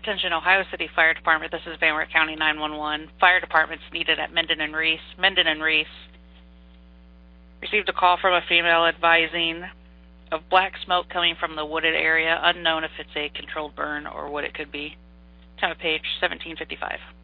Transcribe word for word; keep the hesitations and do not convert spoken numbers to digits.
Attention Ohio City Fire Department, this is Van Wert County nine one one. Fire department's needed at Minden and Reese. Minden and Reese received a call from a female advising of black smoke coming from the wooded area, unknown if it's a controlled burn or what it could be. Time of page seventeen fifty-five.